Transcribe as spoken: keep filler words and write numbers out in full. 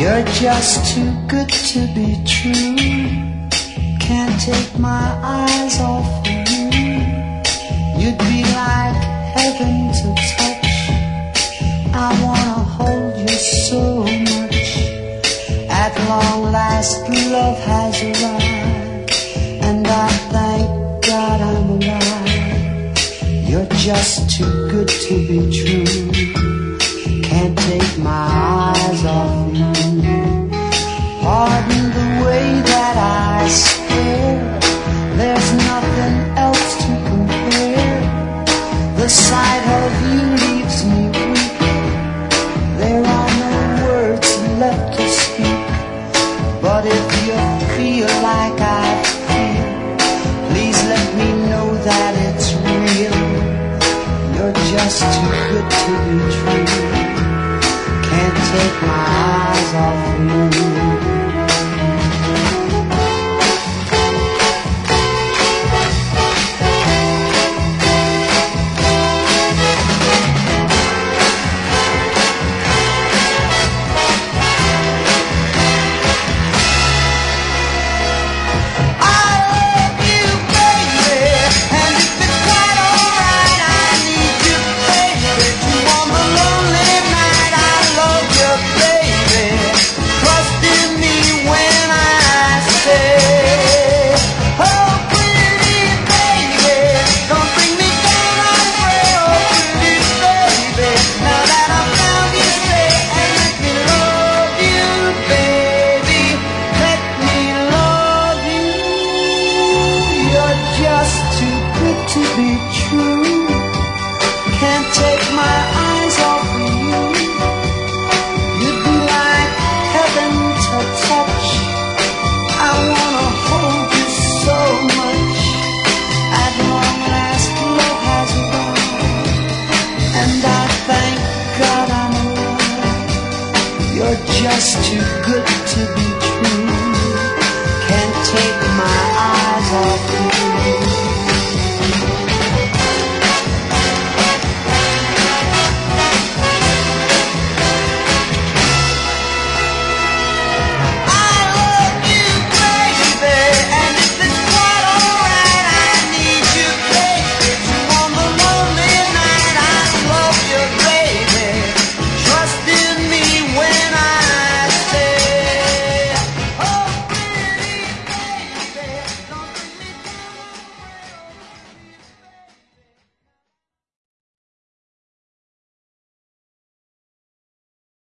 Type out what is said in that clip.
You're just too good to be true. Can't take my eyes off of you. You'd be like heaven to touch. I wanna hold you so much. At long last love has arrived, and I thank God I'm alive. You're just too good to be true. Can't take my eyes off you. Pardon the way that I stare. There's nothing else to compare. The sight of you leaves me weak. There are no words left to speak. But if you feel like I feel, please let me know that it's real. You're just too good to be true. Can't take my eyes off you. To be true, can't take my eyes off of you. You'd be like heaven to touch. I wanna hold you so much. At long last love has arrived, and I thank God I'm alive. You're just too good to be true. Can't take my eyes off you.